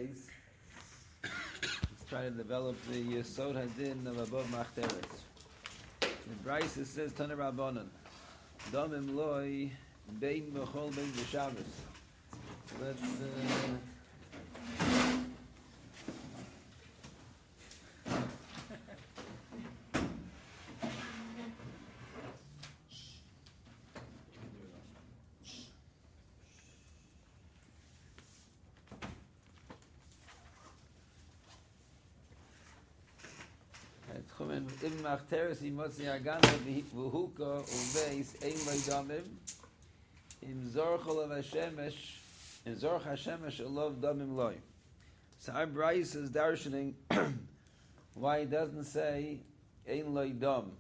Beis. Let's try to develop the Yesod Hadin of above Machteres. The Bryce says Tana Rabbanon, Domim Loi Bein Bechol Bein B'Shabbos. Let's Ibn Machteres Imotzi Agana V'Huka Uveis Ein Loi Domim Im Zorchol of Hashemesh In Zorch Hashemesh Elov Domim Loi. So our Bryce is darshaning why it doesn't say Ein Loi Dom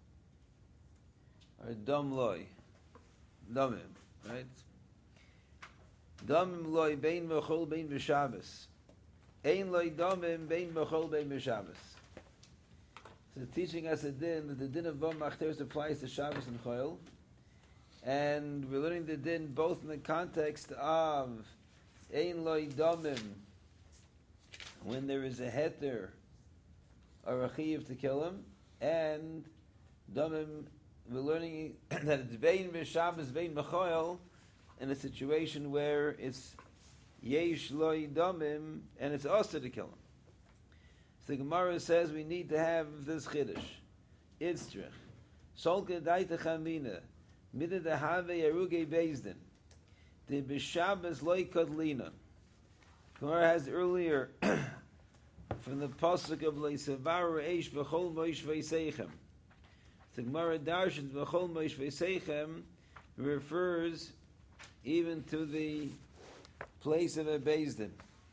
or Dom Loi Domim, right? Domim Loi Bein Bechol Bein B'Shabbos Ein Loi Domim Bein Bechol Bein B'Shabbos. So teaching us a din that the din of Bom Machteres applies to Shabbos and Chol, and we're learning the din both in the context of Ein Loi Domim, when there is a heter or a chiyuv to kill him, and Domim, we're learning that it's Bein B'Shabbos, Bein B'Chol, in a situation where it's Yesh Loi Domim, and it's also to kill him. So the Gemara says we need to have this chiddush. Itztrich. Solke daita chamina. Mida de have eruge bezdin. De b'shabbos loy kodlina. Gemara has earlier from the pasuk of leisevar reish b'chol moish v'seichem. The Gemara darshans b'chol moish v'seichem refers even to the place of a bezdin.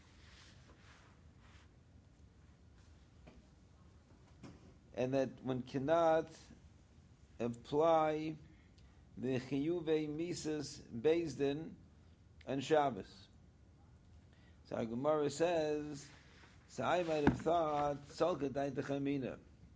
And that one cannot apply the chiyuvei misas bezdin on Shabbos. So our Gemara says, so I might have thought, Salka daita chamina.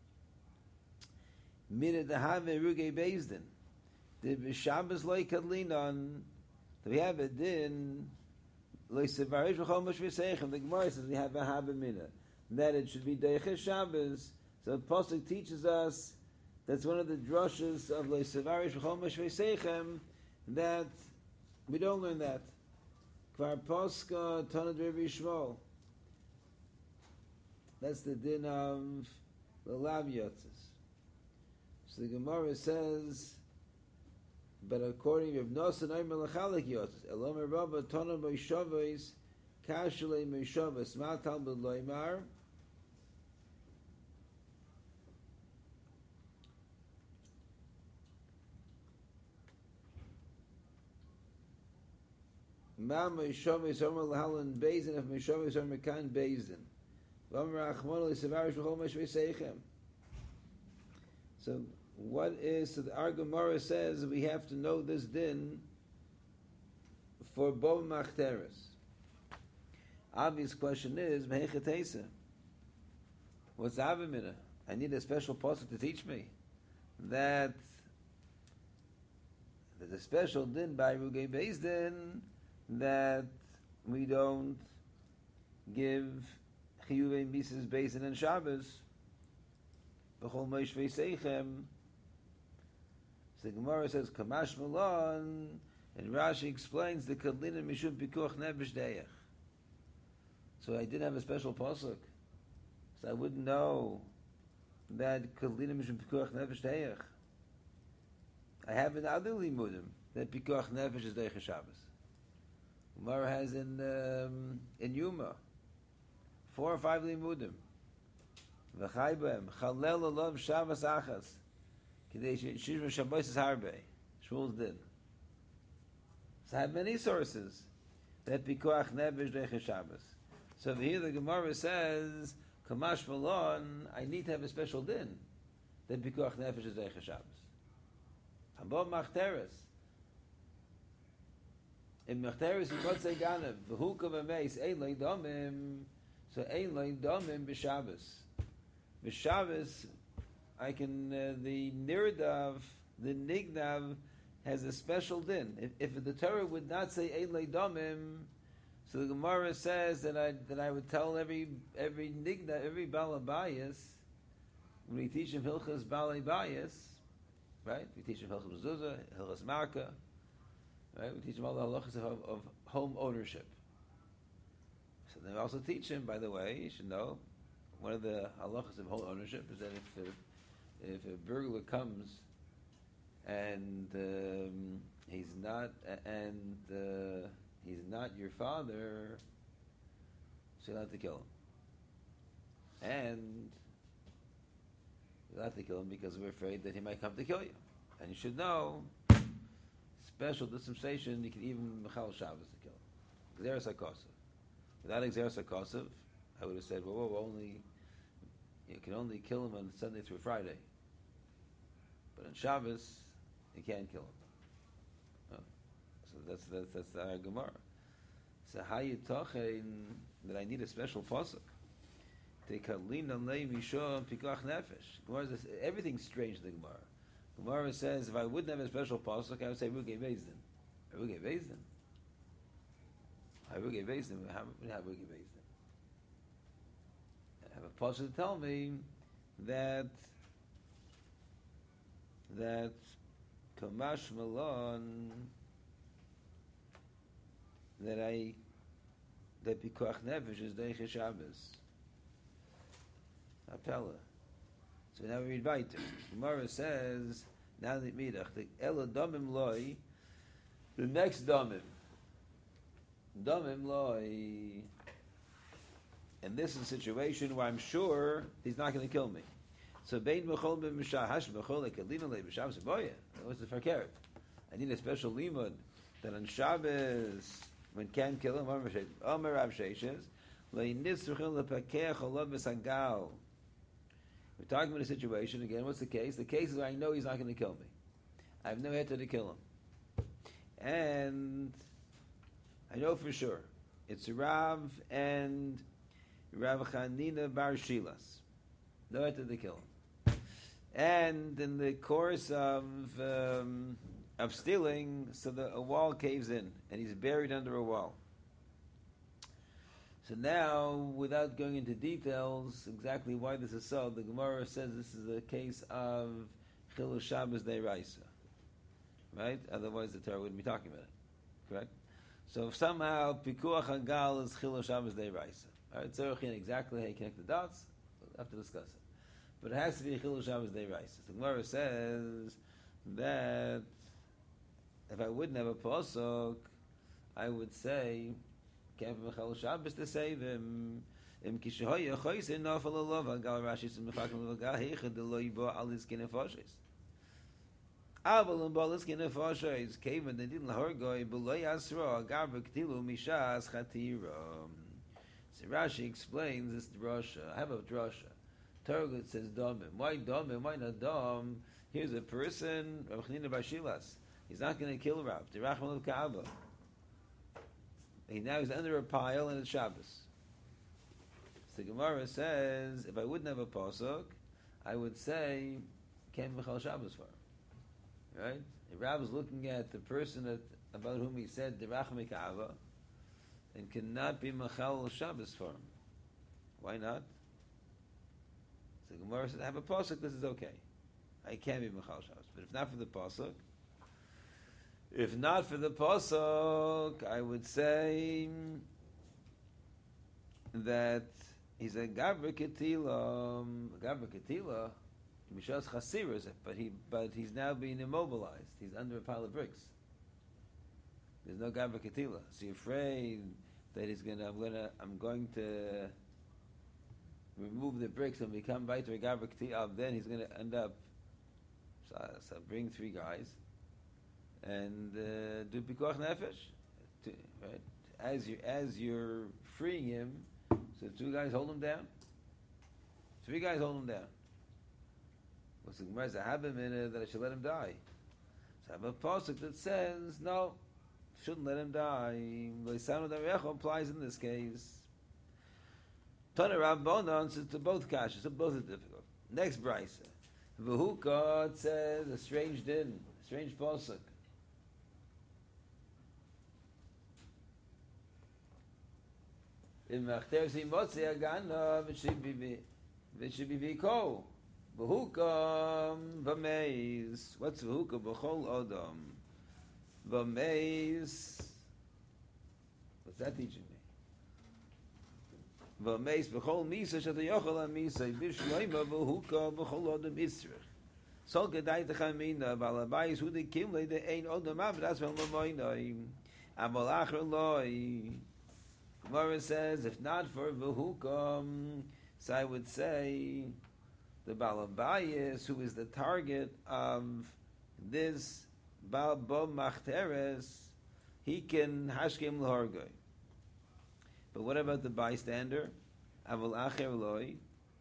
Mira dehave ruge bezdin. The Shabbos loy kadlinon. We have a din, loy sevarish v'chol mosh v'seichem. The Gemara says we have a havamina. That it should be deiches Shabbos. So the pasuk teaches us that's one of the drushes of Leisavarish V'chol Mosh V'seichem that we don't learn that. Kvar Poscha Tanad Rabbi Shmuel. That's the din of the Lav Yotzes. So the Gemara says, but according to Rav Nosson Omer L'Chalek Yotzes, Elomer Rabba Tanad Moishavos Kashlei Moishavos Matal B'Loimar. Ma Meishav is Omer L'Halan Bezdin, if Meishav is Omer Kan Bezdin. V'Omer Achmon L'Sevarish V'chol Mosh V'seichem. So what is, so the Ar Gemara says we have to know this din for Bom Machteres. Obvious question is, Mehechatesa. What's the Avamina? I need a special pasuk to teach me that there's a special din by Rugei Bezdin that we don't give chiyuvei misas bezdin and Shabbos b'chol moish v'seichem. So the Gemara says kamash malon, and Rashi explains the kadlina mishum pikuach nefesh deyach. So I didn't have a special pasuk, so I wouldn't know that kadlina mishum pikuach nefesh deyach. I have in other limudim that pikuach nefesh is deyach Shabbos. Gemara has in Yuma 4 or 5 limudim. V'chai b'hem chalel olav Shabbos achas k'dei shishma Shabbos is harbe. Shmuel's did. So I have many sources that pikuach nefesh deyach Shabbos. So here the Gemara says kamash malon, I need to have a special din that pikuach nefesh is deyach Shabbos. Above Machteres. In Machteres you could say Ganev, V'huka v'meis, Ein Loi Domim, so Ein Loi Domim b'Shabbos. B'Shabbos, I can, the Nirdav, the Nignav, has a special din. If the Torah would not say Ein Loi Domim, So the Gemara says that I would tell every nigna, every balabayas, when we teach him hilchas balabayas, right? We teach him hilchas mezuzah, hilchas marka, right? We teach him all the halachas of home ownership. So then we also teach him, by the way, you should know, one of the halachas of home ownership is that if a burglar comes and he's not your father, so you'll have to kill him. And you'll have to kill him because we're afraid that he might come to kill you. And you should know, special dispensation, you can even Mechal Shabbos to kill him. Xeris HaKosav. Without Xeris HaKosav, I would have said, you can only kill him on Sunday through Friday. But on Shabbos, you can't kill him. Oh. So that's our Gemara. So how you talking that I need a special pasuk? Gemara says everything's strange in the Gemara. Gemara says if I wouldn't have a special pasuk, I would say Ruge Bezdin. Ruge Bezdin. Ruge Bezdin. How Ruge Bezdin? I have a pasuk to tell me that Kamash Malon that Pikuach Nefesh is Deiche Shabbos. Apella. So now we read weiter. Gemara says, now the Midach, the Ela Domim Loi, the next Domim Loi, and this is a situation where I'm sure he's not going to kill me. So Bein Mechol Ben Mishahash Mechol Ekalina Le B'Shabbos Boya. What's the fakert? I need a special limud that on Shabbos, when can't kill him, Omer Rav Sheishes, Le'nisruchel Le'Pakeach Olav V'Sagal. We're talking about a situation again. What's the case? The case is I know he's not going to kill me. I have no heter to kill him, and I know for sure it's Rav and Rav Chanina Bar Shilas. No heter to kill him, and in the course of stealing, so a wall caves in, and he's buried under a wall. So now, without going into details, exactly why this is so, the Gemara says this is a case of Chilul Shabbos Deiraisa. Right? Otherwise the Torah wouldn't be talking about it. Correct? So if somehow Pikuach Hagal is Chilul Shabbos Deiraisa. Alright, so exactly how you connect the dots, we'll have to discuss it. But it has to be Chilul Shabbos Deiraisa. So the Gemara says that if I wouldn't have a pasuk, I would say Can't be Mechal Shabbos to save him. Im kishoya choyse nafal alova gal Rashi sim mechakim gal heichad lo yibo al his kinefoshes. Aval and bal his kinefoshes came and they didn't lahorgoy beloy asra gar v'ktilu mishas chatira. So Rashi explains this drasha. I have a drasha. Targum says domim. Why domim? Why not dom? Here's a person Rav Chanina bar Shilas. He's not going to kill Rav. Derachman of Kaaba. Now he's under a pile and it's Shabbos. So Gemara says, if I wouldn't have a pasuk, I would say, can't Mechal Shabbos for him. Right? If Rav is looking at the person about whom he said, Derach Meka'ava, and cannot be Mechal Shabbos for him. Why not? So Gemara says, I have a pasuk, this is okay. I can be Mechal Shabbos. But if not for the pasuk, I would say that he's a Gavra Ketila. Gavra Ketila, Mishas Chasir, but he's now being immobilized. He's under a pile of bricks. There's no Gavra Ketila. So you're afraid that I'm going to remove the bricks and become Baiter Gavra Ketila. Then he's going to end up. So bring 3 guys. And do pikuach nefesh, right? As you're freeing him, so 2 guys hold him down, 3 guys hold him down. What's the Gemara? I have a minute that I should let him die. So I have a pasuk that says no, shouldn't let him die. Leisanu darecho applies in this case. Tana Rabbanan says to both kashas, so both are difficult. Next brisa, V'hukah says a strange din, a strange pasuk. Im Achter si motzi agana, v'shibi v'iko. V'hukam v'meiz. What's v'hukam? V'chol adam. V'meiz. What's that teaching me? V'meiz v'chol misa shata yochel ha-misa b'shloima v'hukam v'chol adam isrich. So gedai te chamina, balabayis hu de kimle de ein odam av, that's when lamoinoi. Amal acher loi. Gemara says, if not for v'hukam, so I would say, the balabayis, who is the target of this Baal Bom Machteres, he can hashkem l'hargoi. But what about the bystander? Aval acher loi.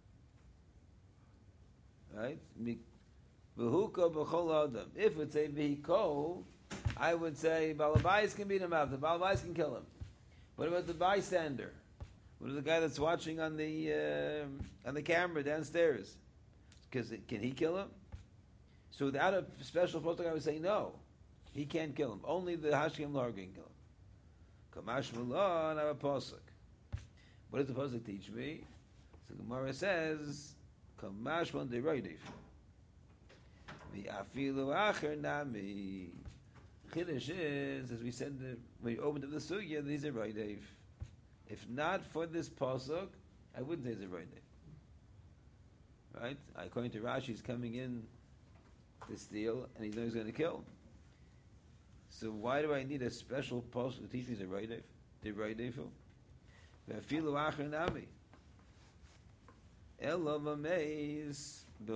Right? V'huko b'chol adam. If it's a v'hiko, I would say balabais can beat him up. The balabais can kill him. What about the bystander? What about the guy that's watching on the camera downstairs? Because can he kill him? So without a special protocol, I would say no. He can't kill him. Only the Hashkim Lar can kill him. Kamash Mullah, and I have a pasuk. What does the pasuk teach me? So Gemara says, Kamash Mullah de'roidif. V'afilu acher nami. Chiddush is, as we said when we opened up the sugya, these are roidif. If not for this pasuk, I wouldn't say it's a roidif. Right? According to Rashi, he's coming in to steal, and he knows he's going to kill him. So why do I need a special pasuk to teach me the roidif? The roidifu. V'afilu acher nami. Elo v'meiz. So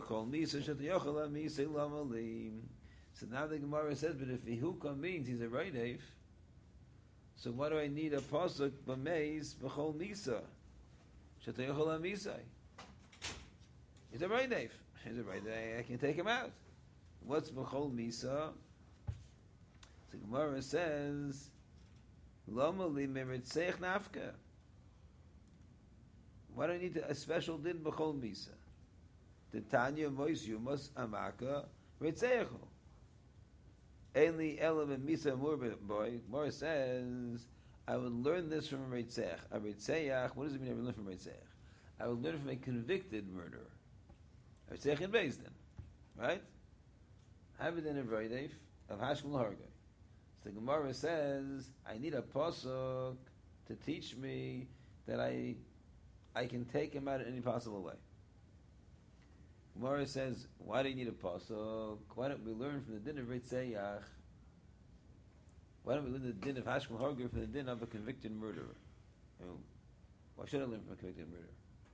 now the Gemara says, but if V'hukam means he's a roidif, so why do I need a pasuk b'meiz b'chol misa? Shatayochel ha'misai. He's a roidif. He's a roidif. I can take him out. What's b'chol misa? So Gemara says, Lama li meritzeich nafka. Why do I need a special din b'chol misa? The Tanya Mois Yumas Amaka Ritzechu. Ainly Elam and Misa Boy. Mor says, I would learn this from a Ritzech. A Ritzeach, what does it mean I would learn from a Ritzech? I would learn from a convicted murderer. A Ritzech in Beis Din. Right? Have it in a Vaydeif of Hashkel Hargay. So the Gemara says, I need a pasuk to teach me that I can take him out in any possible way. Gemara says, why do you need a pasuk? Why don't we learn from the din of Ritzeyach? Why don't we learn the din of Hashkel Harger from the din of a convicted murderer? Why should I learn from a convicted murderer?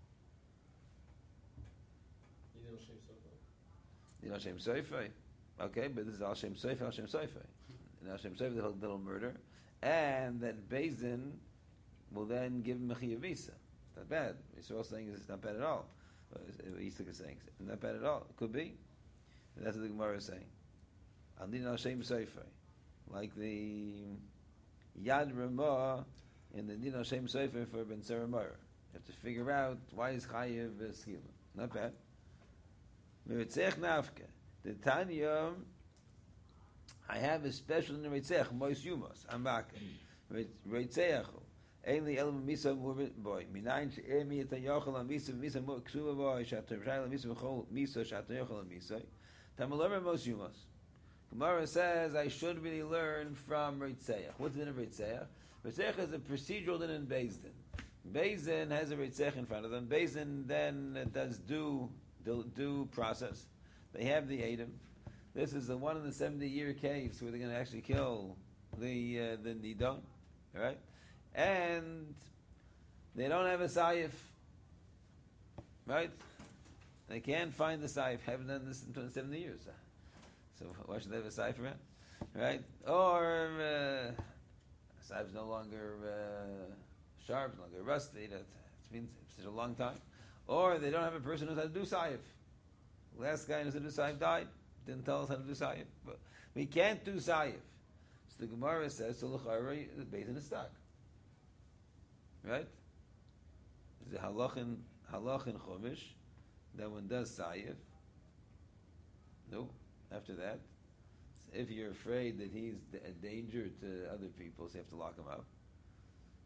You know Shem Seifei. Okay, but this is Al Shem Seifei, Al Shem Seifei. And Al Shem Seifei, the whole little murder. And that Beis Din will then give him a chiyavisa. It's not bad. Yisrael saying it's not bad at all. Yitzchak is saying it's not bad at all. It could be. And that's what the Gemara is saying. Al Din Al Shem Seifei. Like the Yad Ramah in the Din Al Shem Seifei for Ben Seramar. You have to figure out why is Chayiv Schila. Not bad. Meritzech Nafka. The Tanya, I have a special in Ritzech, Mois Yumos, Amaka. Ritzechu. Ainly element misa boy. Minayin she'emi et hayochel on misa mo ksuva boy. Shatter shayla misa v'chol misa shatter yochel on misa. Tamalomer Mois Yumos. Gemara says I should really learn from Ritzeach. What's the din of Ritzeach? Ritzeach is a procedural din in Beis Din. Beis Din has a Ritzeach in front of them. Beis Din then does due process. They have the Adam. This is the 1 in the 70-year case where they're going to actually kill the Nidon, right? And they don't have a Saif, right? They can't find the Saif. Haven't done this in 70 years. So why should they have a Saif around, right? Or Saif is no longer sharp, no longer rusty. It's been such a long time. Or they don't have a person who knows how to do Saif. The last guy who knows how to do Saif died. Didn't tell us how to do Saif. But we can't do Saif. So the Gemara says, so l'chayra, the Beis Din is stuck. Right? There's a halach in Chumash that one does Saif. No. After that, if you're afraid that he's a danger to other people, so you have to lock him up.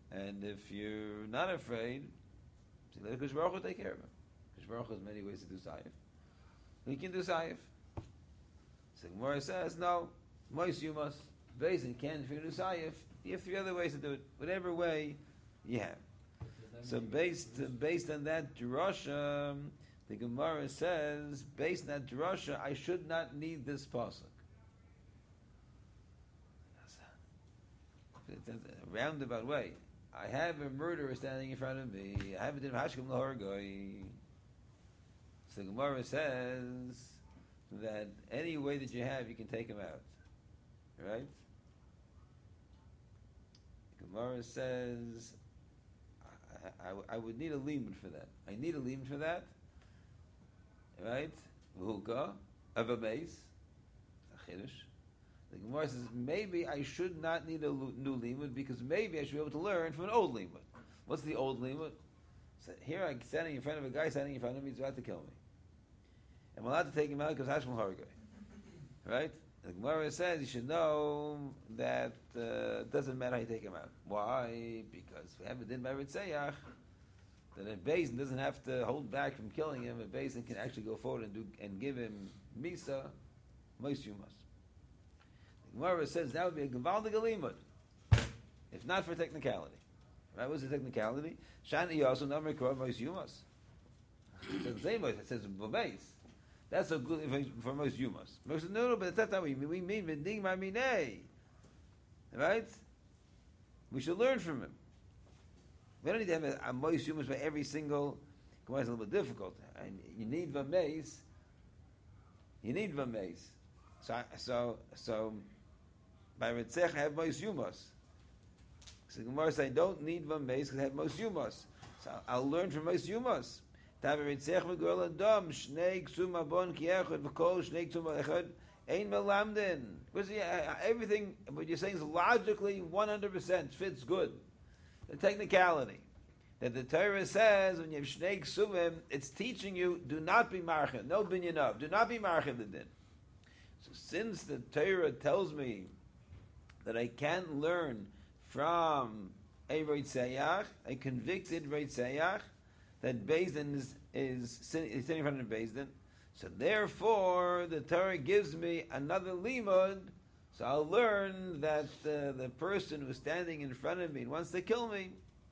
And if you're not afraid, so let Kush Baruch Hu take care of him. Kush Baruch Hu has many ways to do Saif. He can do Saif. So Gemara says, no, Mois you must. Based on can't, if you do Saif, you have three other ways to do it. Whatever way you have. So based on that drasha, the Gemara says, based on that drasha, I should not need this pasuk. It's a roundabout way. I have a murderer standing in front of me. I have a din of hashkim lahorgoi. So the Gemara says that any way that you have, you can take him out. Right? The Gemara says, I would need a limud for that. I need a limud for that. Right? V'huka, of a base. A chiddush. The Gemara says, maybe I should not need a new limud because maybe I should be able to learn from an old limud. What's the old limud? So here I'm standing in front of a guy standing in front of me, he's about to kill me. I'm allowed to take him out because Hashmal Hargay. Right? The Gemara says you should know that doesn't matter how you take him out. Why? Because we have a din by Ritzayach that a Bezin doesn't have to hold back from killing him. A Bezin can actually go forward and give him Misa, Mois Yumas. Gemara says that would be a Gavaldig Alimud, if not for technicality. Right? What's the technicality? Shani also number Korah Mois Yumas. It doesn't say Mois, it says Bobais. That's a good for Mois Yumas. Mois says, no, but that's not what we mean. V'dig Maminei. Right? We should learn from him. We don't need to have a Mois Yumas by every single. Gemara is a little bit difficult. And you need V'meis. You need V'meis. So. By Ritzech, I have Mois Yumos. So the Gemara says, I don't need Vameis because I have Mois Yumos. So I'll learn from Mois Yumos. Tav Ritzech v'gol adam, Shnei Ksum Abon Kiechot v'kol Shnei Ksum Echad Ein Melamdin. Because everything, what you're saying is logically 100% fits good. The technicality. That the Torah says, when you have Shnei Ksumim, it's teaching you, do not be Marchim, no binyanov, do not be Marchim the din. So since the Torah tells me that I can't learn from a Reitzayach, a convicted Reitzayach, that Beis Din is sitting in front of Beis Din. So therefore, the Torah gives me another limud, so I'll learn that the person who's standing in front of me and wants to kill me,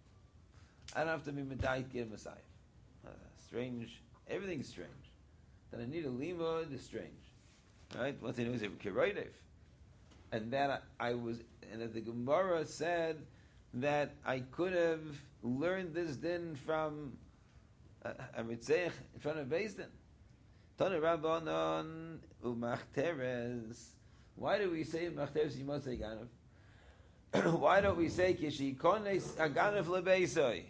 I don't have to be Medayit Gid Messiah. Strange. Everything's strange. That I need a limud is strange. Right? One thing is a Kiroidev. And that and that the Gemara said that I could have learned this din from a Ritzech in front of Beis Din. Tana Rabbanon u'machteres. Why do we say machteres yimotzei ganav? Why don't we say kishikones aganav lebeisoi?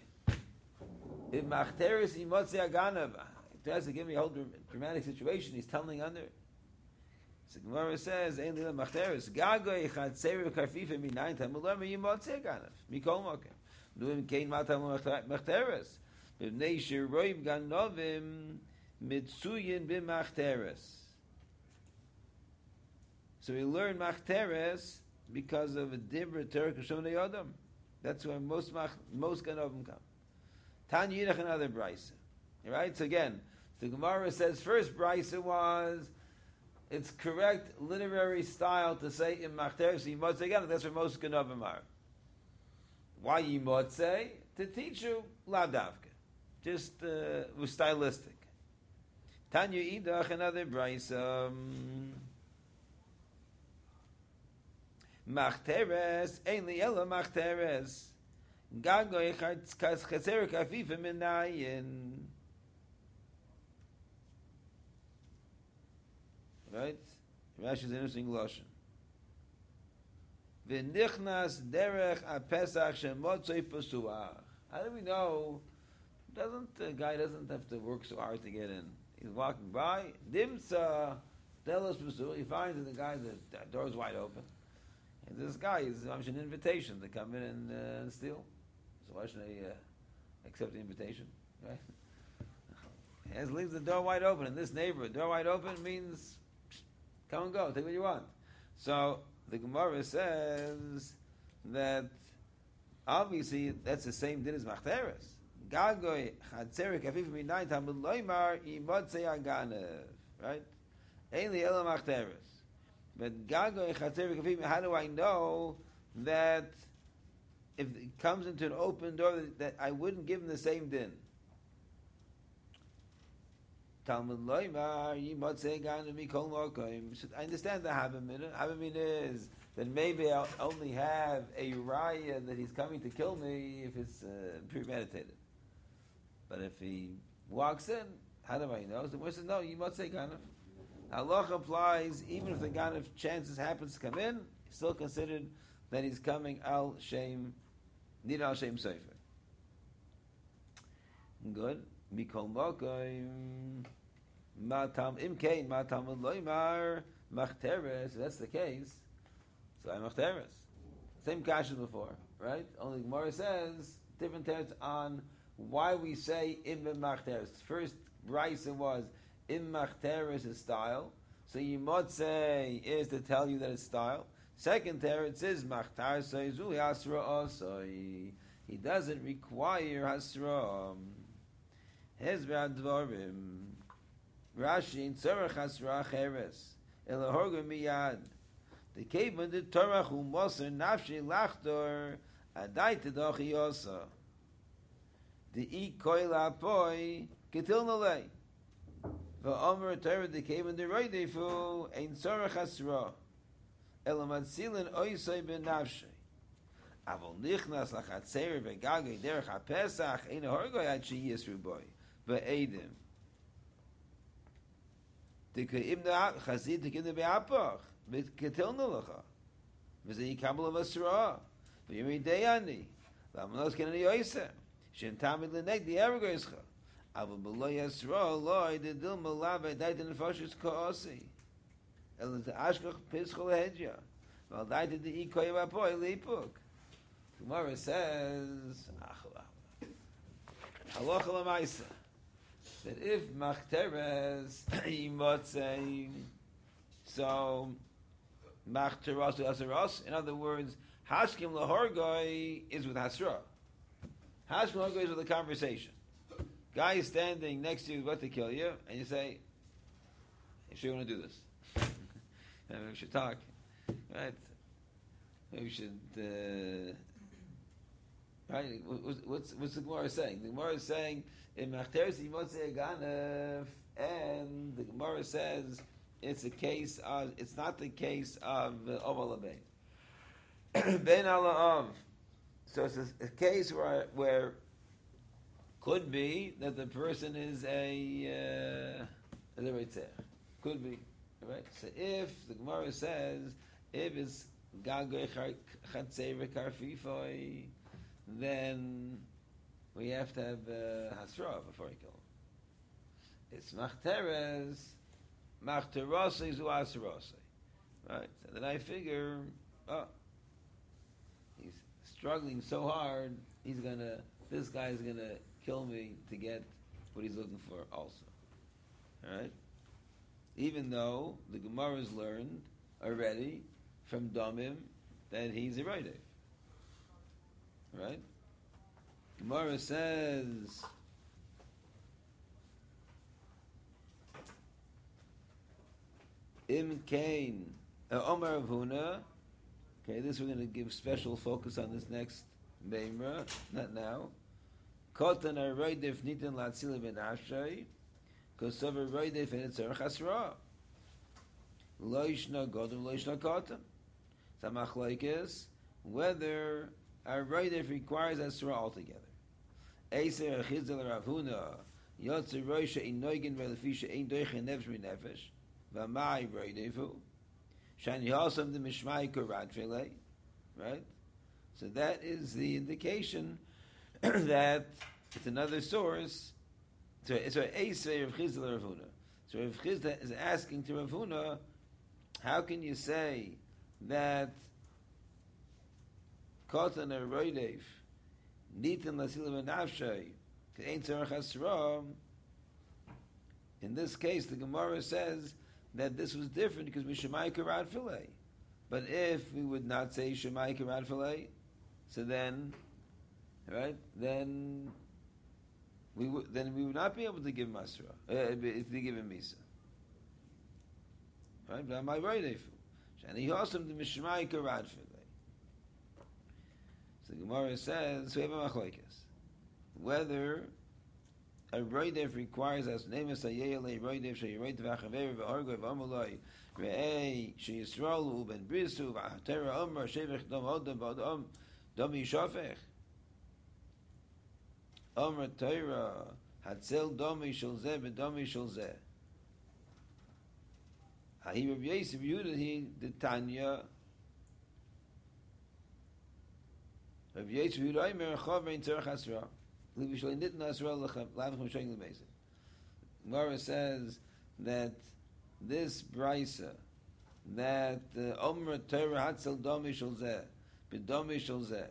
If machteres yimotzei aganav, it has to give me a whole dramatic situation. He's tumbling under it. So Gemara says, "Ein lila machteres gagoy chatzeru karfifa minayin tamulam yimotzei ganav mikol mokem nuim kein matam machteres b'nei shiroim ganovim mitzuyin b'machteres." So we learn machteres because of a dibra Turkish Shonei Adam. That's where most ganovim come. Tan Yidach another brisa. Right? So again, the Gemara says first brisa was. It's correct literary style to say in Machteres Yimotzei again. That's where most Genovim are. Why Yimotzei? To teach you Ladavka. Just was stylistic. Tanya Idach another brisa. Machteres ein liela Machteres. Gagoy chatzer kafifa minayin. Right? Rashi is an interesting lashon. V'nichnas derech a-pesach shemotzei pesuach. How do we know? The guy doesn't have to work so hard to get in. He's walking by. Dimsa delos pesuach. He finds that the door is wide open, and this guy is an invitation to come in and steal. So why should I accept the invitation? Right? He has leaves the door wide open in this neighborhood. Door wide open means. Come and go, take what you want. So the Gemara says that Obviously, that's the same din as machteres. Gagoy chatzerik afif minayin tamud loymar imotze aganev. Right? Ainly ela machteres. But gagoy chatzerik afif. How do I know that if it comes into an open door that I wouldn't give him the same din? Talmud loymar imotze aganev mikol mokoim. I understand the havamina. Havamina is then maybe I'll only have a raya that he's coming to kill me if it's premeditated. But if he walks in, how do I know? So the Gemara says, no, you must say Ganav. Halacha applies even if the Ganav chances happens to come in, it's still considered that he's coming al Shem, Nid al Shem Sefer. Good. Mikol Mokoim, Matam Imkein, Matam Loimar, Machteres. If that's the case, so I'm Machteres. Same kash as before, right? Only Gemara says different teretz on why we say im machteres. First brisa was im machteres is style, so you might say is to tell you that it's style. Second teretz is machtar seizu hasra osoi. He doesn't require hasra. Hezra dvarim. Rashi in tzarach hasra cheres elahorga miyad. The cave the Torah who moser nafshi lachtor adai tedochi yosa. The e koil apoi ketil nolei. V'omer Torah the cave the roidefu ein tzorach hasra elamad silin oisay ben nafshi. Avol nichnas lachatzer v'gagay derech ha'pesach ein horgoy ad she yisru boy v'edim. The keim the chazid the keim the be'apach v'ketil nolacha v'zeh yikabel of asra v'yimi deyani v'amanos kenani yoisem. Shentamid leneg the ergoischa. Avol below Yisrael loy the dil malave died in the foshes koosi. El the ashkach pischol hedja. Well died the ikoy vapoy lipuk. Gemara says halacha lemaisa that if machteres yimotzei so machteros asaros. In other words, hashkim lahorgoi is with hasra. Hashkim lahorgoi is with a conversation. Guy is standing next to you, about to kill you, and you say, "You sure you want to do this? Maybe we should talk, right? Maybe we should." Right? What's the Gemara saying? The Gemara is saying in Machteres Yimotzei Ganav, and the Gemara says it's a case of. It's not the case of Oval Abein. Ben Alaav. So it's a case where could be that the person is a Reitzech. Could be, right? So if the Gemara says if it's Gagoy Chatzei Karfifoi, then we have to have Hasra before you kill him. It's Machteres, Machteros Zu Asrosei, right? So then I figure, he's struggling so hard, this guy's gonna kill me to get what he's looking for also. Alright? Even though the Gemara has learned already from Domim that he's a Raidef. Right? Gemara says Im Kain Omar Avuna. Okay, this we're going to give special focus on this next Beimra, not now. Kotan a roidef nitin latzila ben ashay, kosover roidef and it's erech asra. Loishna godem loishna kotan. Samach like is whether a roidef requires asra altogether. Eiser achizel ravuna yotzer roisha in noigin velefisha ein doichen nefesh min nefesh v'amai roidefu shani hasam the mishmai korad filei. Right? So that is the indication that it's another source. So Eisvei Rav Chizda Rav Huna. So Rav Chizda is asking to Rav Huna, how can you say that Kotan or Roidev Nitin Lasila Benavshay Ein Tzarech Hasra? In this case, the Gemara says that this was different because we Shemai Karad Filei. But if we would not say Shemai Karad Filei, so then right? Then we would not be able to give masra to give him misa, right? But my right if and he also the mishmai karad for they. So the Gemara says we have a machlokes whether a roidev requires as name as a yele roidev she roidev achaver ve'argo ve'amuloi re'ei she yisrael uben brisu v'atera omer shevech dom odom b'odom dom yishafech omer Torah hatzel domi shel zeh b'domi shel zeh ha'i Rabbi Yosef Yehuda he the Tanya Rabbi Yosef Yehuda Omer chavein tzarech asra Livi shel nitn asra lavchem shayim l'meizim. Gemara says that this brisa that Omer Torah hatzel domi shel zeh b'domi shel zeh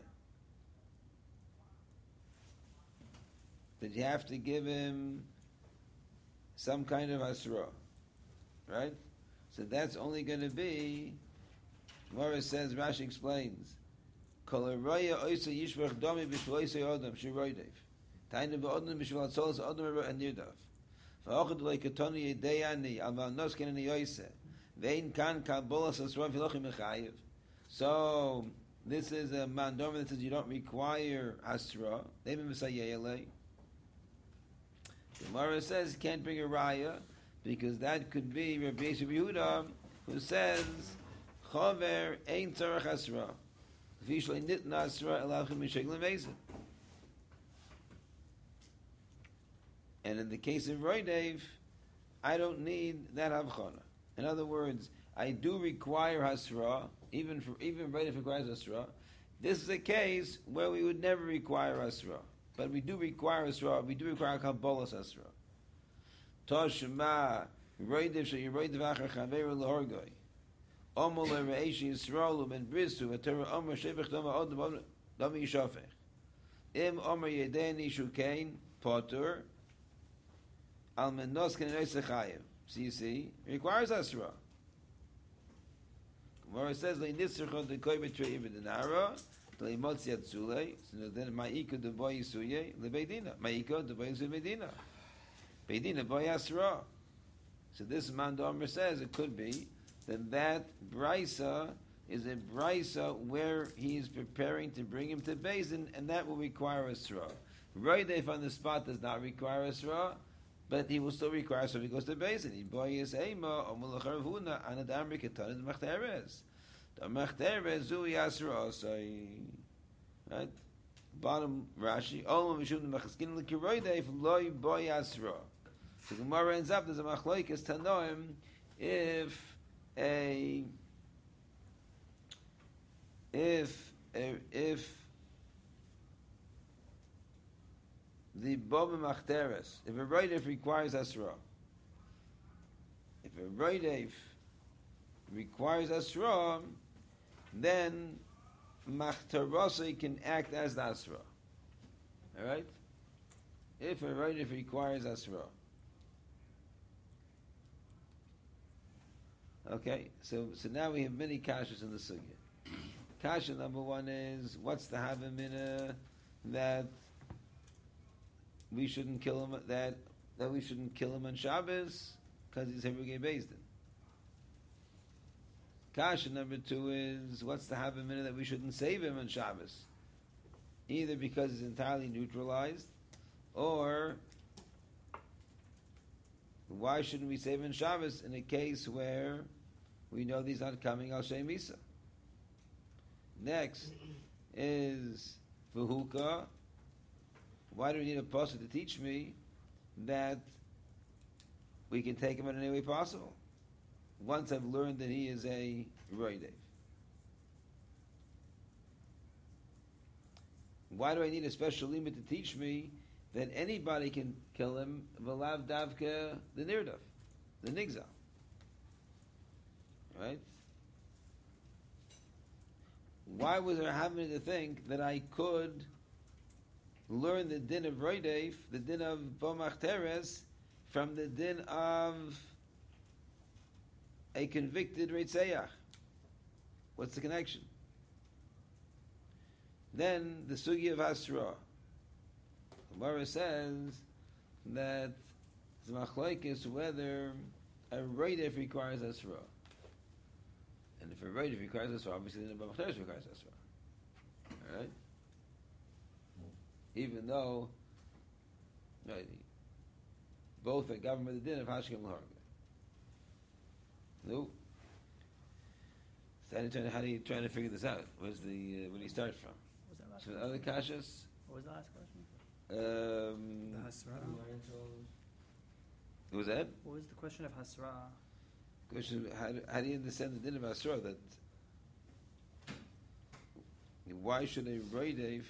that you have to give him some kind of asra, right? So that's only going to be. Gemara says Rashi explains Kol haraya oisa yishvach domi b'shvil oisa adam shiroidev taina v'odom b'shvil atzolas adam and nirdav. V'achad leikatoni yedei ani al v'anos ken ani yoyse ve'in kan kalbolas asra v'lochim mechayiv. So this is a mandorma that says you don't require asra. They mean Messiah. Gemara says you can't bring a raya because that could be Rabbi Yosef Yehuda who says Chaver ein tzarech asra v'ishlei nitna asra elachem mishegel mezid. And in the case of Roidev, I don't need that havchana. In other words, I do require hasra, even Roidev requires hasra. This is a case where we would never require hasra, but we do require hasra. We do require kabbalas hasra. Toshma Roidev she Roidev acher chaver lehorgoi. Omol lereishi Yisrael ben brisu v'torah omer shevach dama odom dama yishafech. Im omer yedeni shukein potur. Al menos can chayiv. So you see, it requires asra. Gemara says le nisrcha de koy betrei v'denara le imotzi atzulei. So then ma'ika de boy yisuye le beidina. Ma'ika de boy yisuye beidina. Beidina boy asra. So this man Domer says it could be that brisa is a brisa where he is preparing to bring him to Bezdin, and that will require asra. Roidev on the spot does not require asra, but he will still require so if he goes to Bezdin. He boy is ema omulachar huna anadam riketanid machteres. The machteres zui asra osai. Right. Bottom Rashi. Olam mishum mechaskin l'kiroidev loy boy asra. So Gemara ends up there's a machlokes tanoim if the Baba Machteres, if a Roidev requires Asra, if a Roidev requires Asra, then Machterosai can act as the Asra. Alright? If a Roidev requires Asra. Okay, so now we have many kashas in the sugya. Kasha number one is, what's the havamina that we shouldn't kill him, that we shouldn't kill him on Shabbos because he's Hebrew based in. Kasha number two is, what's the havamina that we shouldn't save him on Shabbos, either because he's entirely neutralized, or why shouldn't we save him on Shabbos in a case where we know that he's not coming al Shem Misa? Next is Vahuka. Why do we need a pasuk to teach me that we can take him in any way possible once I've learned that he is a Roidev? Why do I need a special limit to teach me that anybody can kill him, v'lav davka the nirdav, the nigzal? Right? Why was there having to think that I could learn the din of Roidev, the din of Bomach Teres, from the din of a convicted Reitzeyach? What's the connection? Then the sugi of Hasra. Gemara says that the machlokes whether a Reidef requires Hasra. And if a Reidef requires Hasra, obviously then a B'Machteres requires Hasra. Alright? Even though right, both are governed by the din of Hashkem L'Harga. No. So how are you trying to figure this out? Where's the where do you start from? What was that last So question? other kashas. What was the last question? The Hasra. What was that? What was the question of Hasra? Question: how do you understand the din of Asra? That why should a Reidef,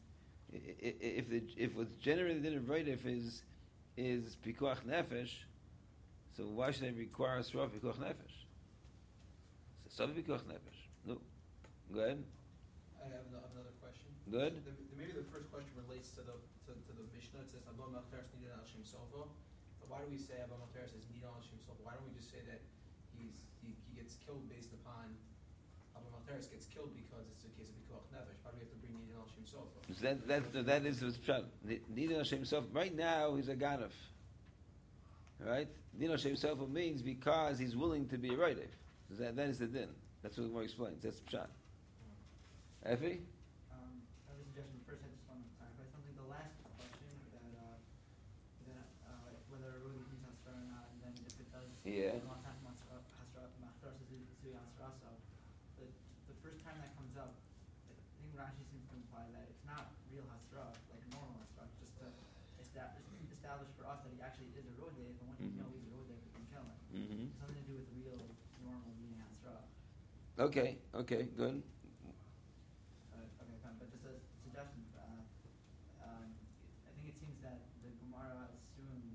if what's generated the din of Reidef is pikuach nefesh, so why should they require Asra for pikuach nefesh? So pikuach nefesh. No, go ahead. I have another question. Good. Maybe the first question relates to the Mishnah. It says Abba Malteres Nidon Al Shem Sofa. So why do we say Abba Malteres is Nidon Al Shem Sofa? Why don't we just say that he gets killed based upon Abba Malteres gets killed because it's a case of Pikuach Nefesh? Why do we have to bring Nidon Al Shem Sofa? So that is what's pshat. Nidon Hashem himself. Right now he's a ganav. Right? Nidon Hashem himself means because he's willing to be a Reidef. So that is the din. That's what the Gemara explains. That's pshat. Effie? I have a suggestion. First, I just want to clarify something. The last question that whether a road needs Hasra or not, and then if it does, Yeah. a lot of times Hasra Machtaras is doing Hasra. So the first time that comes up, I think Rashi seems to imply that it's not real Hasra, like normal Hasra, just to establish for us that he actually is a Rodef, and when you know he's a Rodef, we can kill him. Mm-hmm. It's something to do with real, normal being Hasra. Okay, good. Okay, fine. But just a suggestion. I think it seems that the Gemara assumes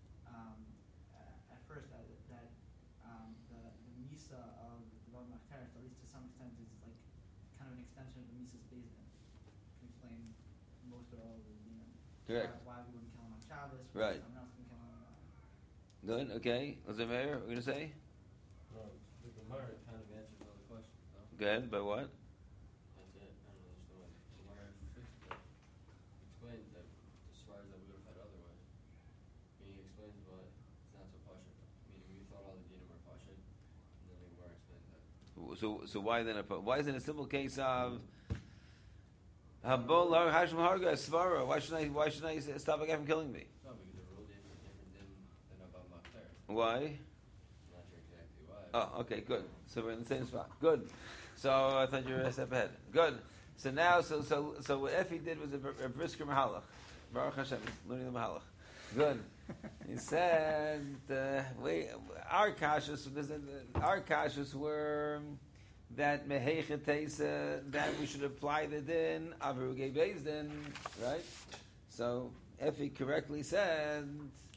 at first that the Misa of the Bava Machteres, at least to some extent, is like kind of an extension of the Misa's Beis Din. Can explain most or all of the Dinim. Correct. Why we wouldn't kill him on Shabbos, Right. someone else can kill him. Good, okay. Lazameir, we're going to say? No, the Gemara kind of answers all the questions, no? Good, by what? That's it. I don't understand why the Gemara explains that the svaras that we would have had otherwise. He explains why it's not so pashut. Meaning we thought all the dinim were pashut, and then the Gemara explains that. So why then? Why is it a simple case of Habol Hashem Harga Svara? Why should I stop a guy from killing me? No, because the rule is different than Abba Makter. Why? I'm not sure exactly why. Oh, okay, good. So we're in the same spot. Good. So I thought you were a step ahead. Good. So now, so what Effie did was a brisker mahalach. Baruch Hashem, learning the mahalach. Good. He said, our kashas were that mehechetesa that we should apply the din avrugei beis din, right? So Effie correctly said,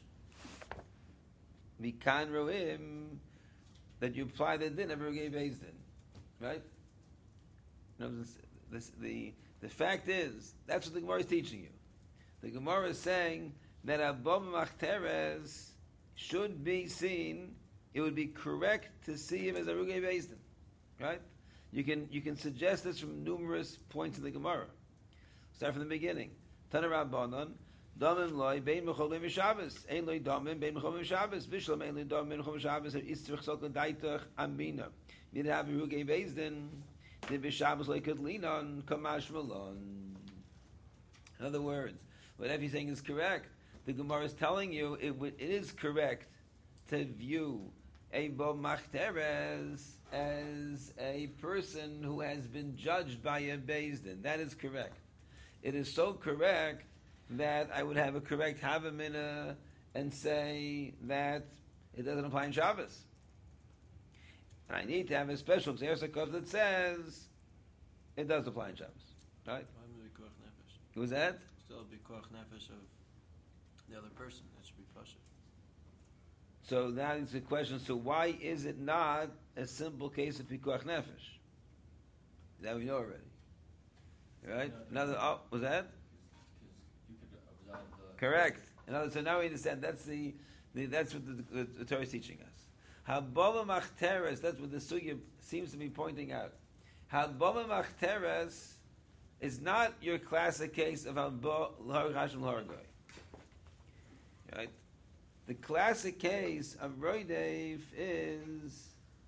mikan roim, that you apply the din avrugei beis din, right? No, the fact is that's what the Gemara is teaching you. The Gemara is saying that Abba Machteres should be seen. It would be correct to see him as a Rugei Beis Din, right? You can suggest this from numerous points in the Gemara. Start from the beginning. Tana Rabbanon, Damim loy bein mecholim v'Shabbos, ein loy damim bein mecholim v'Shabbos, v'shlam ein loy damim bein mecholim v'Shabbos, istrich solken daitach amina. You'd have a Rugei Beis Din, the v'Shabbos loy kedlinon kamash malon. In other words, what Effie's saying is correct. The Gemara is telling you it is correct to view a Bo Machteres as a person who has been judged by a Beis Din. That is correct. It is so correct that I would have a correct Havamina and say that it doesn't apply in Shabbos. And I need to have a special Tzeirsakov that says it does apply in Shabbos. Right? Who was that? Still be koach nefesh of the other person. That should be pasha. So now it's a question. So why is it not a simple case of pikuach nefesh? That we know already, right? Another. Was that Because you could absolve the... correct? So now we understand. That's that's what the Torah is teaching us. Habama machteres. That's what the sugya seems to be pointing out. Habama machteres is not your classic case of L'Har-Chashim L'Har-Goy. Right? The classic case of Roidev is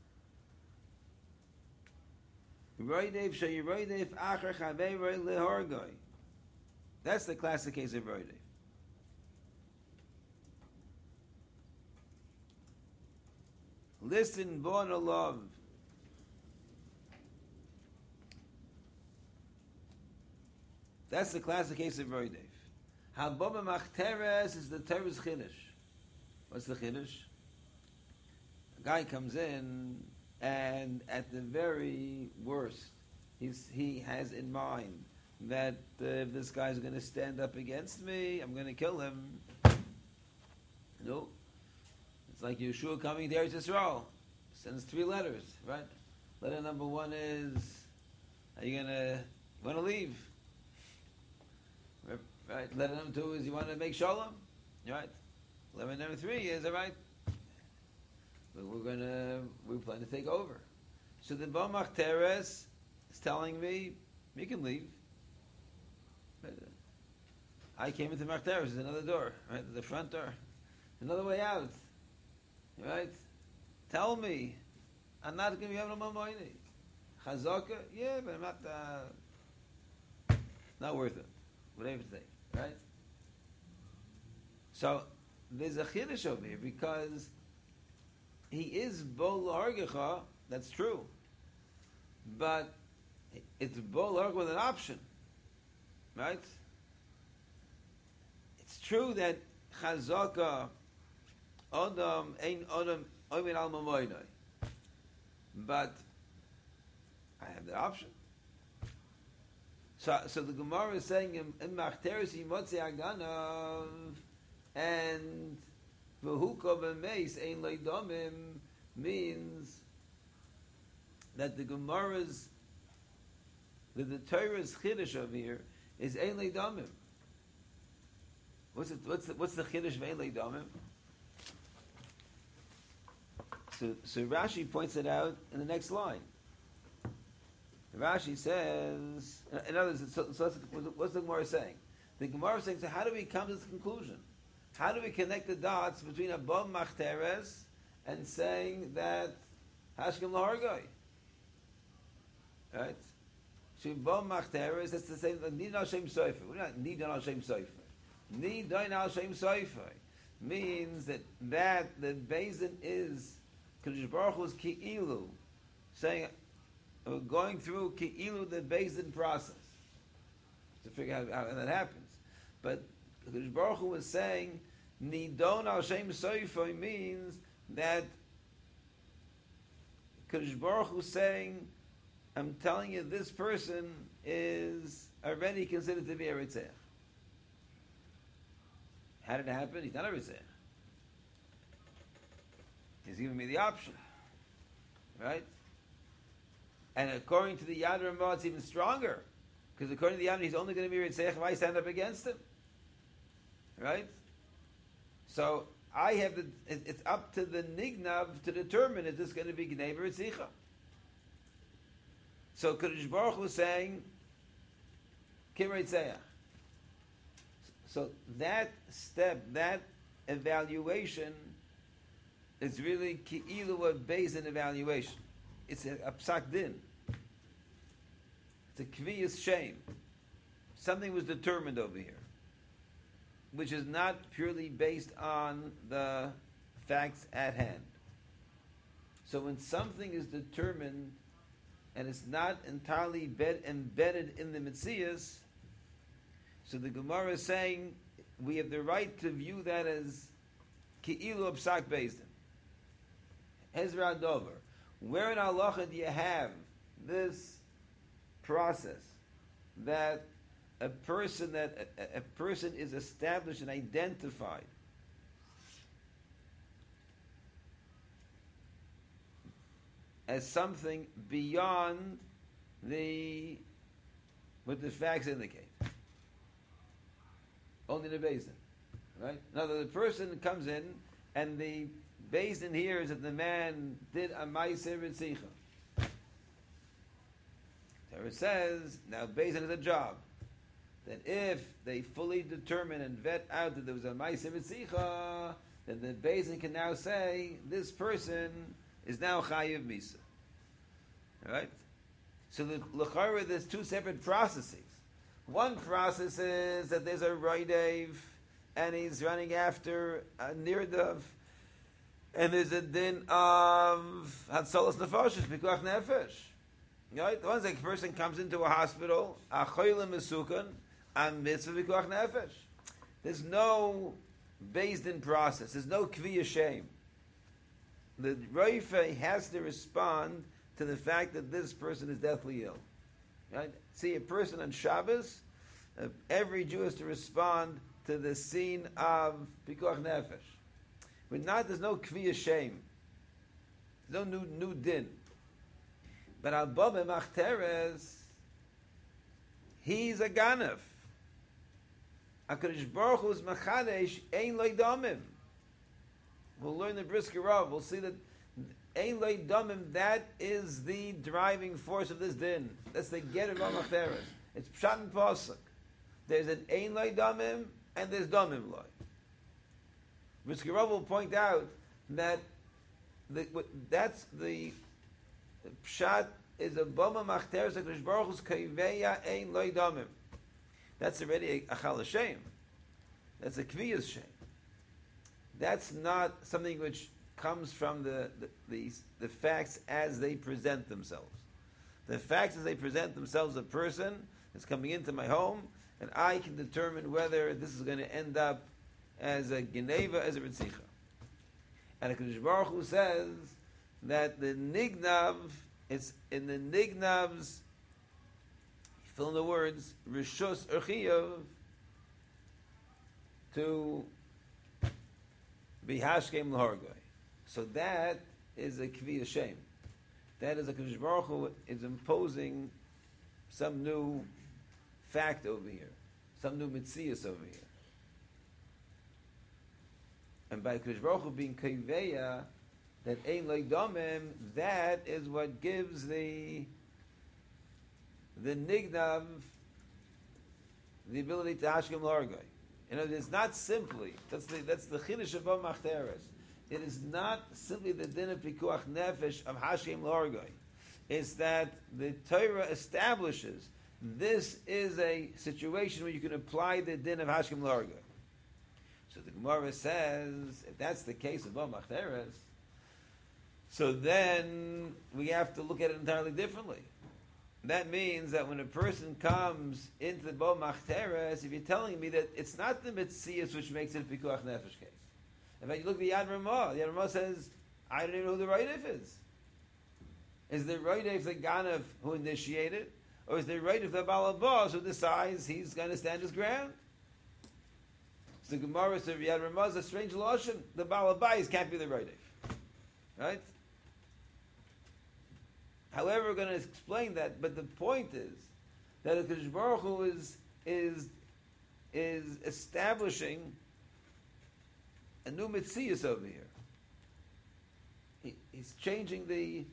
Roidev Shayi Roidev Acher Chavei L'Har-Goy. That's the classic case of Roidev. Listen, born of love. That's the classic case of Roidev. Haboma Machteres is the Torah's Chiddush. What's the Chiddush? A guy comes in, and at the very worst, he has in mind that if this guy's going to stand up against me, I'm going to kill him. No. It's like Yeshua coming to Eretz Yisrael. Sends 3 letters, right? Letter number 1 is, you want to leave? Right? Letter number 2 is, you want to make shalom? Right? Letter number 3 is, all right, we plan to take over. So the Bomach Teres is telling me, you can leave. I came into Mach Teres, there's another door, right? The front door. Another way out. Right? Tell me, I'm not going to be able to money. Chazaka, yeah, but I'm not worth it. Whatever you think, right? So there's a chiddush over here because he is bol hargecha. That's true, but it's bol hargecha with an option, right? It's true that chazaka Adam ein Adam oimin al mamoinai. But I have the option. So the Gemara is saying in Machteres Yimotzi Aganav and V'hukov Emeis ein leidomim means that the Gemara's the Torah's chiddush over here is ein leidomim. What's the chiddush of ein leidomim? So Rashi points it out in the next line. Rashi says, in other words, what's the Gemara saying? The Gemara is saying, so how do we come to this conclusion? How do we connect the dots between a Bom Machteres and saying that Hashkem L'Hargoi? Right? So Bom Machteres, that's the same, Nid Al Shem Sofer. We're not Nid Al Shem Sofer. Nid Al Shem Sofer means that the Bezin is Kadosh Baruch Hu's Ki'ilu, saying, we're going through Ki'ilu, the Bezin process, to figure out how that happens. But Kadosh Baruch Hu was saying, Nidon Al Shem Sofer means that Kadosh Baruch Hu saying, I'm telling you, this person is already considered to be a Ritzach. How did it happen? He's not a Ritzach. He's giving me the option. Right? And according to the Yad Ramah, it's even stronger. Because according to the Yad, he's only going to be Ritzach if I stand up against him. Right? So I have it's up to the Nignav to determine is this going to be Gnei or Ritzicha. So Kadosh Baruch Hu was saying, Kireitzayah. So that step, that evaluation, is really Ki'ilu of Bezin evaluation. It's a psak din. It's a kviyas shame. Something was determined over here, which is not purely based on the facts at hand. So when something is determined and it's not entirely embedded in the Metzias, so the Gemara is saying we have the right to view that as Ki'ilu of psak Bezdin. Ezra Dover. Where in halacha do you have this process that a person is established and identified as something beyond what the facts indicate? Only the basin, right? Now the person comes in and the basin here is that the man did a ma'aser ritzicha. Torah says, now Bezdin is a job. That if they fully determine and vet out that there was a Ma'aseh Mitzicha, then the Bezdin can now say, this person is now Chayiv Misa. Alright? So the L'chara, there's two separate processes. One process is that there's a Roidev, and he's running after a Nirdav, and there's a din of Hatzalas Nefashis, Pikuach Nefesh. Right? The one's like a person comes into a hospital, a Choylem Mesukan, and Mitzvah Pikuach Nefesh. There's no based in process. There's no Kvi Shame. The Roife has to respond to the fact that this person is deathly ill. Right? See, a person on Shabbos, every Jew has to respond to the scene of Pikuach Nefesh. But not, there's no Kvi Shame. There's no new din. But Abba Machteres, he's a Ganav. HaKadosh Baruch Hu's Machadesh Ein Loi Domim. We'll learn the Brisker Rav. We'll see that Ein Loi Domim, that is the driving force of this din. That's the get of Abba Machteres. It's Pshat and Pasuk. There's an Ein Loi Domim and there's Domim Loi. Brisker Rav will point out that that's the Pshat is a Bama Machteres HaKadosh Baruch Hu's Kaiveya Ein Loi Domim. That's already a Chal Hashem. That's a Kviyas Shem. That's not something which comes from the facts as they present themselves. The facts as they present themselves, a person is coming into my home, and I can determine whether this is going to end up as a Geneva, as a Ritzicha. And HaKadosh Baruch Hu says that the Nignav, it's in the Nignav's, fill in the words, Rishus Urchiyav, to be Hashkem L'Hargoy. So that is a Kvi Hashem. That is a HaKadosh Baruch Hu is imposing some new fact over here, some new Metzias over here. And by HaKadosh Baruch Hu being Kaiveya, that Ein Loi Domim, that is what gives the Nignav the ability to Hashkem L'Hargoy. You know, it's not simply, that's the Chiddush of Machteres. It is not simply the din of Pikuach Nefesh of Hashkem L'Hargoy. It's that the Torah establishes this is a situation where you can apply the din of Hashkem L'Hargoy. So the Gemara says, if that's the case of Machteres, so then we have to look at it entirely differently. That means that when a person comes into the Bo Machteres, if you're telling me that it's not the Metzias which makes it a Pikuach Nefesh case. In fact, you look at the Yad Ramah. The Yad Ramah says, I don't even know who the Roidev is. Is the Roidev the Ganav who initiated? Or is the Roidev the Balabas who decides he's going to stand his ground? So the Gemara says, Yad Ramah is a strange Lashon. The Balabais can't be the Roidev. Right? However, we're going to explain that, but the point is that HaKadosh Baruch Hu is establishing a new Metzias over here. He's changing the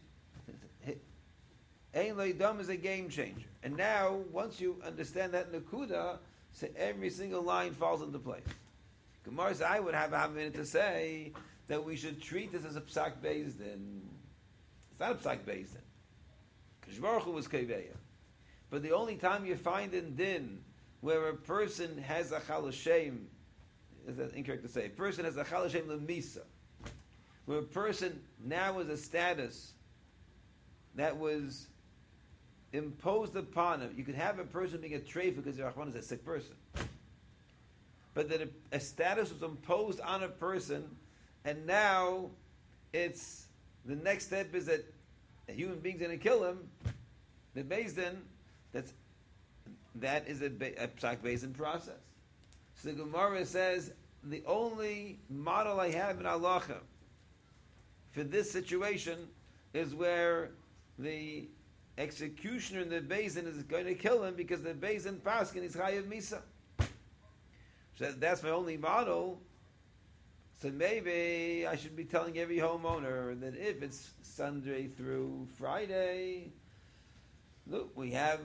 Ein Loi Dom is a game changer. And now, once you understand that Nakuda, so every single line falls into place. Gemara says, I would have a minute to say that we should treat this as a Psak Beis Din. It's not a Psak Beis Din. Kadosh Baruch Hu was Kaiveya. But the only time you find in Din where a person has a Chal Hashem, is that incorrect to say, a person has a Chal Hashem L'Misa, where a person now is a status that was imposed upon him. You could have a person being a treifa because the Rahman is a sick person. But that a status was imposed on a person, and now it's, the next step is that a human being's going to kill him. The Beis Din, that is a Psak Beis Din process. So the Gemara says, the only model I have in halacha for this situation is where the executioner in the Beis Din is going to kill him because the Beis Din paskin is chayav misa. So that's my only model. So maybe I should be telling every homeowner that if it's Sunday through Friday, Look, we have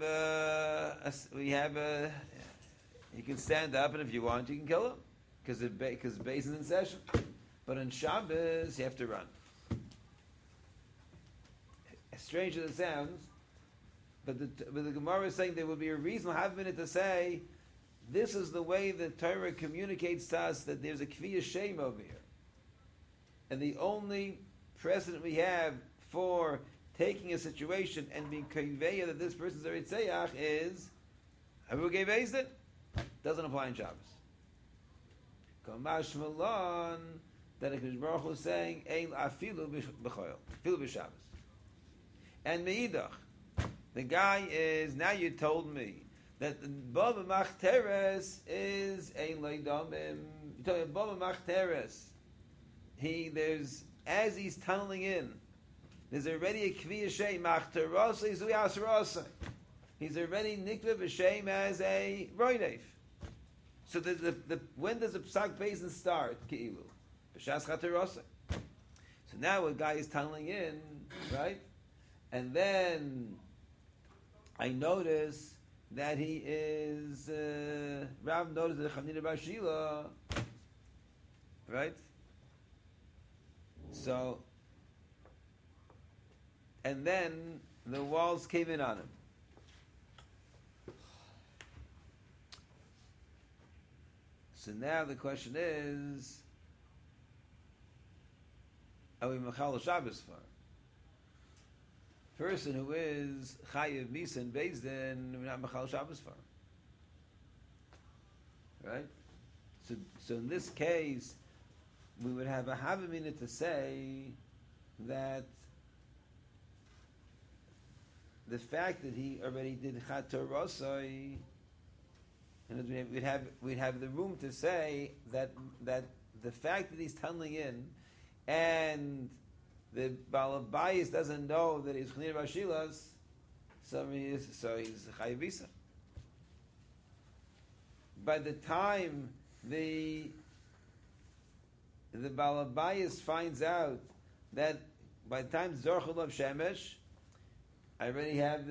you can stand up, and if you want, you can kill him because base is in session. But on Shabbos, you have to run. As strange as it sounds, but the Gemara is saying there would be a reason, half a minute, to say this is the way the Torah communicates to us that there's a kviya shame over here, and the only precedent we have for taking a situation and being konveya that this person's a Ritzayach is Harugei Bezdin. Doesn't apply in Shabbos. Kamash Malon, that HaKadosh Baruch Hu is saying Ein afilu b'choil, afilu b'Shabbos. And meidach, the guy is, now you told me that Bava Machteres is Ein Leidomim. You told me Bava Machteres. As he's tunneling in, there's already a Kviya Shem, Machteros Zui Asrosai. He's already Nikva B'Shem as a Roidev. So when does the Psak Bezin start? Ki'ilu. B'Shas Chaterosai. So now a guy is tunneling in, right? And then I notice that he is, Rav noticed that Chanina Bar Shila, right? So, and then the walls cave in on him. So now the question is, are we Mechal Shabbos for? Person who is Chayiv Misa and Bezdin, we're not Mechal Shabbos for. Right? So in this case, we would have a Havamina to say that the fact that he already did Chator Rosai, and we'd have the room to say that the fact that he's tunneling in and the Baal Bayis doesn't know that he's Chanina Bar Shilas, so he's Chayiv Misa. By the time the Baal Bayis finds out that by the time Zorchel of Shemesh, I already have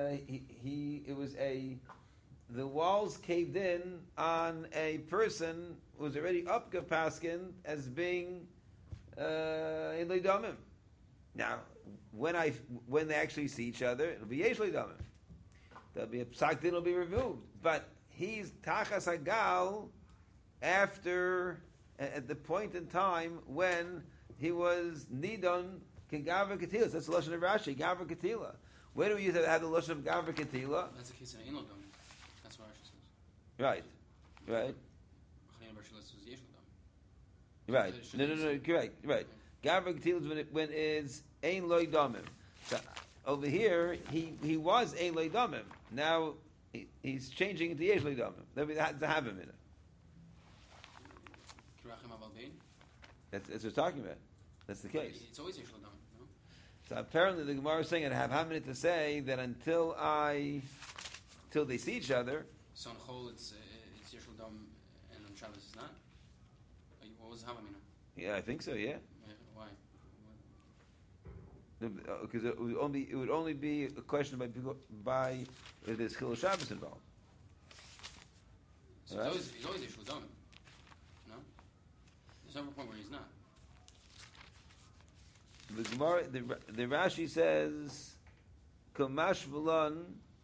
the walls caved in on a person who was already up Gepaskin as being in Leidomim. Now, when they actually see each other, it'll be Yesh Leidomim. There'll be a Psak Din will be removed. But he's Tachas Hagal after, at the point in time when he was Nidon Gavra Ketila. That's the Lashon of Rashi, Gavra Ketila. Where do we have the Lashon of Gavra Ketila? That's the case in Ein Lodom. That's what Rashi says. Right. Chanina Bar Shilas was Yesh Lodom. Right. No, correct. Right. Gavra Ketila is when it's Ein Loi Domim. So over here, he was Ein Loi Domim. Now he's changing into Yesh Loi Domim. Then we have to have him in it. Kirachim Aval Bein. That's what we're talking about. That's the case. It's always Yesh Lodom, no? So apparently the Gemara is saying, and I have a minute to say that until they see each other. So on Chol it's Yesh Lodom and on Shabbos it's not? What was Havamina? Yeah, I think so. Yeah. Why? Because it would only be a question by if there's Chil Shabbos involved. So Right? he's always Yesh Lodom. No? There's never a point where he's not. The Gemara, the Rashi says, "Kamash v'lon."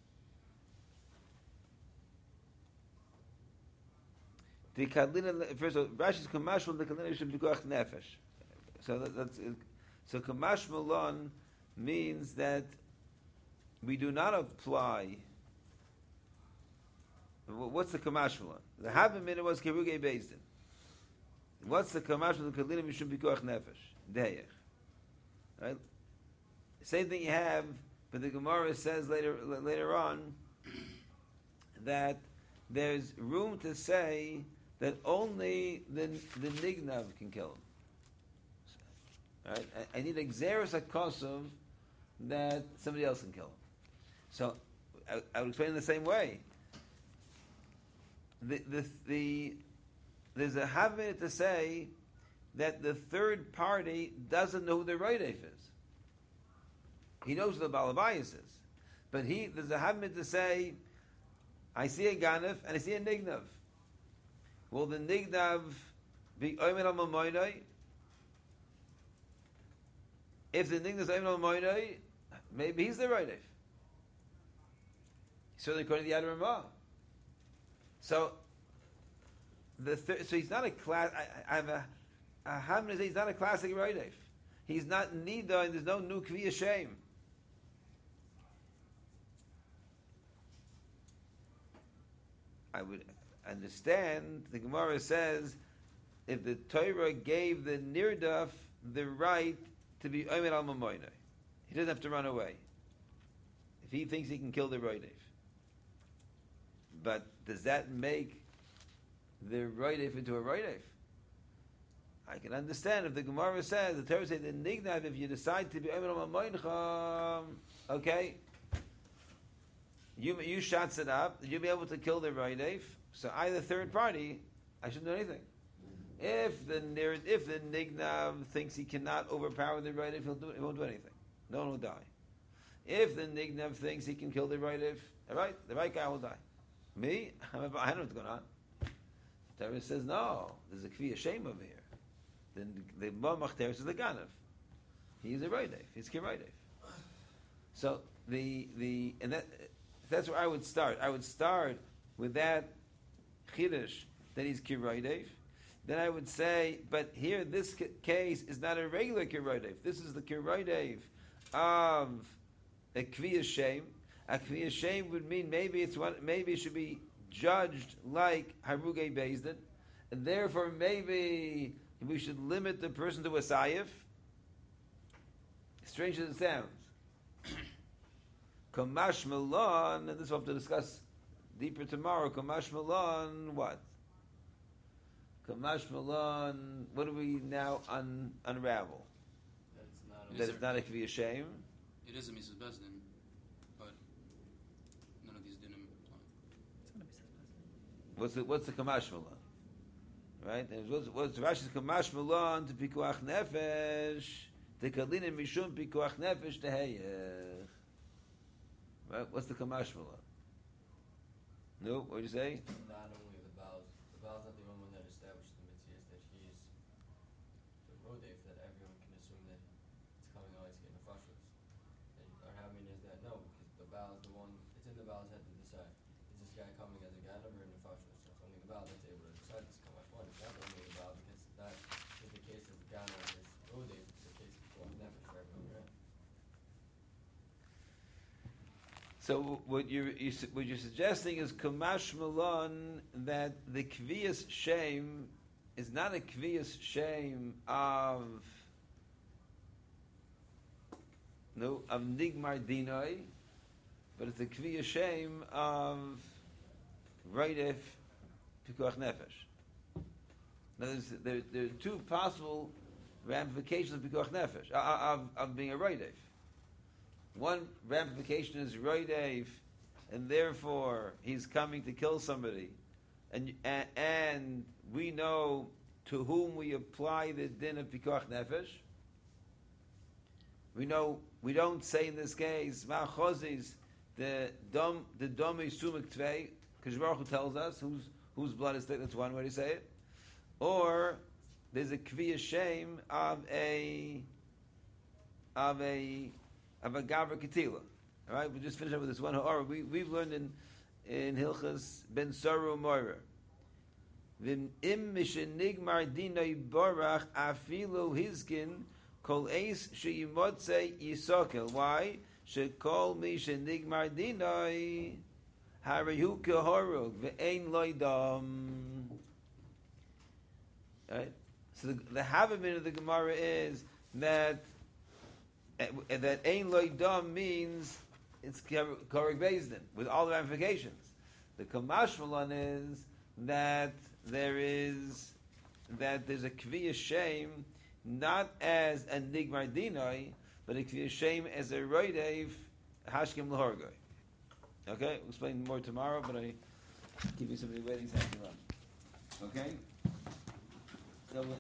The kadlina first. Rashi's kamash v'lon the kadlina should be koach nefesh. So kamash v'lon means that we do not apply. What's the kamash v'lon? The havamina was kerugei bezdin. What's the kamash v'lon the kadlina should be koach nefesh? Deyech. Right? Same thing you have, but the Gemara says later on that there's room to say that only the nignav can kill him. Right? I need a xeris akosov that somebody else can kill him. So I would explain it the same way. There's a havamina to say that the third party doesn't know who the Roideif is. He knows who the Baal Bayis is. But there's a habit to say, I see a ganef and I see a nignav. Will the nignav be oimed al mamoinoi? If the nignav is oimed al mamoinoi, maybe he's the roidef. Certainly according to the Yad Ramah. So so he's not a class. I have a habit to say he's not a classic roidef. He's not nida, and there's no new kviya shame. I would understand, the Gemara says, if the Torah gave the nirdaf the right to be omer al mamoinai, he doesn't have to run away if he thinks he can kill the roidef. But does that make the roidef into a roidef? I can understand if the Gemara says, the Torah says, the nignav, if you decide to be omer al mamoincha, okay, you shots it up, you'll be able to kill the roidef. So either third party, I shouldn't do anything. If the nignav thinks he cannot overpower the roidef, he won't do anything. No one will die. If the nignav thinks he can kill the roidef, all right, the right guy will die. Me, I don't know what's going on. The Torah says no. There's a kviya shame over here. Then the Mamach Teres is the ganav. He's a roidef. He's a roidef. So that's where I would start. I would start with that chiddush that he's kiroidev. Then I would say, but here this case is not a regular kiroidev. This is the kiroidev of a kviyas shame. A kviyas shame would mean maybe it should be judged like haruge bezdin, and therefore maybe we should limit the person to a sayif. Strange as it sounds. Kamash Malon, and this we'll have to discuss deeper tomorrow. Kamash Malon, what? Kamash Malon, what do we now unravel? That it's not a kviya shame? It is a Mrs. Bezdin, but none of these dinim apply. What's the Kamash Malon? Right? And what's Rashi's Kamash Malon to pikuach nefesh, to kalina mishum pikuach nefesh to heyech. Right? What's the Kamash Malon? No, what did you say? Not only the Baal is not the only one that established the mitzvah, that he's the rodef, that everyone can assume that it's coming out to get nefashos. And our having is that no, because the Baal is the one, it's in the Baal's head to decide. Is this guy coming as a ganav or a nefashos? So it's only the Baal that's able to decide this Kamash one. It's not only the Baal, because that is the case of ganav, is rodef, it's the case of Koach Nefesh for everyone, right? So what you're suggesting is Kamash Malon, that the kviyas shame is not a kviyas shame of nigmar dinoi, but it's a kviyas shame of roidef pikuach nefesh. Now there are two possible ramifications of pikuach nefesh of being a roidef. One ramification is roidev, and therefore he's coming to kill somebody, and we know to whom we apply the din of pikuach nefesh. We know we don't say in this case ma'chozis the dom is sumik tvei, because Baruch Hu tells us whose blood is thick. That's one way to say it. Or there's a kviya shame of a Gavra Ketila. All right, we just finish up with this one. We've learned in Hilchas Ben Saru Moira. Vim im mishenigmar dinay barach afilu hizkin kol eis sheyimotze yisokel. Why? Shekol mishenigmar dinay harayu kehorug ve'ein loydam. Right. So the Havamim of the Gemara is that ein loydam means it's korek bezdin with all the ramifications. The Kamash Malon is that there's a kviya shame not as a nigmar dinoi, but a kviya shame as a roidev hashkim lahorgoi. Okay, we'll explain more tomorrow, but I keep you somebody waiting. Okay. So